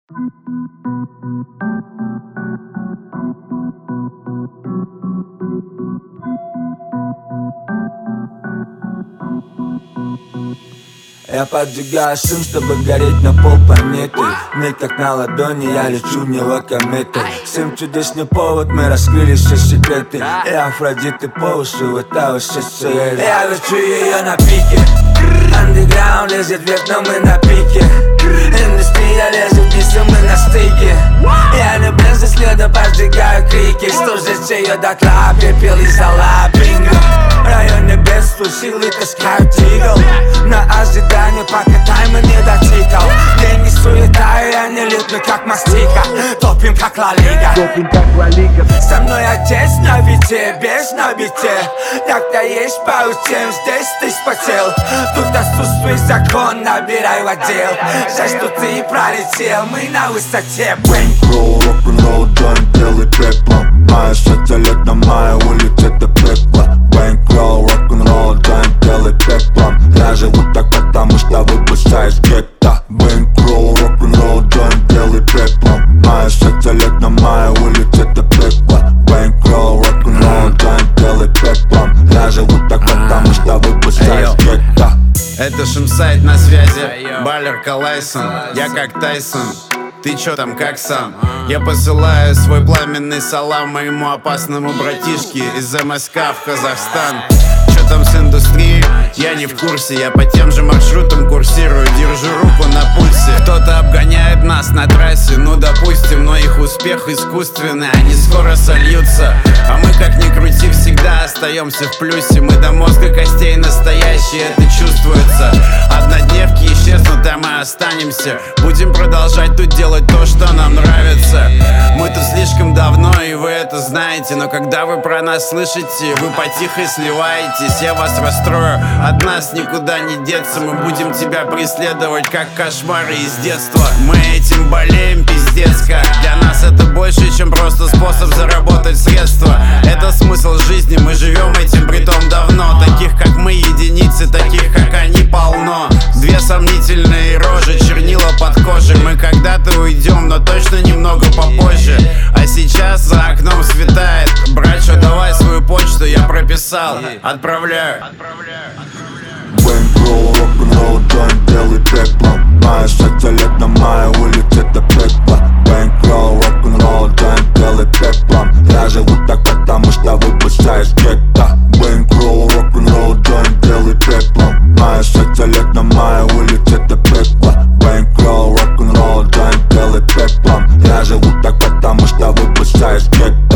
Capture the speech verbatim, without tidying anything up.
Я поджигаю шум, чтобы гореть на полпланеты. Миг как на ладони, я лечу в него кометой. Всем чудесный повод, мы раскрыли все секреты. И Афродиты по уши, вот та вообще сигареты. Я лечу ее на пике. Андеграунд лезет вверх, но мы на пике. Индустрия лезет вниз, и мы на стыке. Я не без следа поджигаю крики. Стужится ее дотла, пепел и зола, бинго. В районе бедствия силы таскают тигл. На ожидание, пока таймер не дотикал. Деньги суета, и они лютны, как мастика. Топим, как Ла Лига. Со мной отец на вите, без на бите. Так-то есть пару тем, здесь ты спотел. Тут отсутствует закон, набирай в отдел. Жаль, что ты пролетел, мы на высоте. Бэнкролл, рок-н-ролл, джойнт, белый пеплом. Моя шесть лет на моей улице, это пекло. Бэнкролл, рок-н-ролл, джойнт, белый пеплом. Я живу так, потому что выпускаешь гетто. Бэнкролл, рок-н-ролл, джойнт, белый пеплом. Моя шесть лет на моей улице, это пекло. Бэнкролл, рок-н-ролл, джойнт, белый пеплом. Я живу так, потому что выпускаешь гетто. Это Шимсайд на связи, Балер Калайсон, я как Тайсон. Ты чё там, как сам? Я посылаю свой пламенный салам моему опасному братишке из эм эс ка в Казахстан. Чё там с индустрией? Я не в курсе, я по тем же маршрутам курсирую, держу руку на пульсе. Кто-то обгоняет нас на трассе, ну допустим, но их успех искусственный, они скоро сольются. А мы, как ни крути, всегда остаемся в плюсе. Мы до мозга костей настоящие, это чувствуется. Однодневки исчезнут, а мы останемся. Будем продолжать тут делать то, что нам нравится. Мы тут слишком давно, и вы это знаете. Но когда вы про нас слышите, вы потихо сливаетесь. Я вас расстрою, от нас никуда не деться. Мы будем тебя преследовать, как кошмары из детства. Мы этим болеем, пиздец как. Для нас это больше, чем просто способ заработать средства. Это смысл жизни, мы живем этим притом давно. Таких как мы единицы, таких как они полно. Две сомнительные рожи, чернила под кожей. Мы когда-то уйдем, но точно немного попозже. А сейчас за окном светает. Братчо, давай свою почту, я прописал. Отправляю. Бэнкролл, рок-н-ролл, джойнт, белый пеплом. Моя шесть лет на моей улице, это пекло. Бэнкролл, рок-н-ролл, джойнт, белый пеплом. Я живу так, потому что выпускаешь гетто. Бэнкролл, рок-н-ролл, джойнт, белый пеплом. Моя шесть лет на моей улице, это пекло. Бэнкролл, рок-н-ролл, джойнт, белый пеплом. Я живу так, потому что выпускаешь гетто.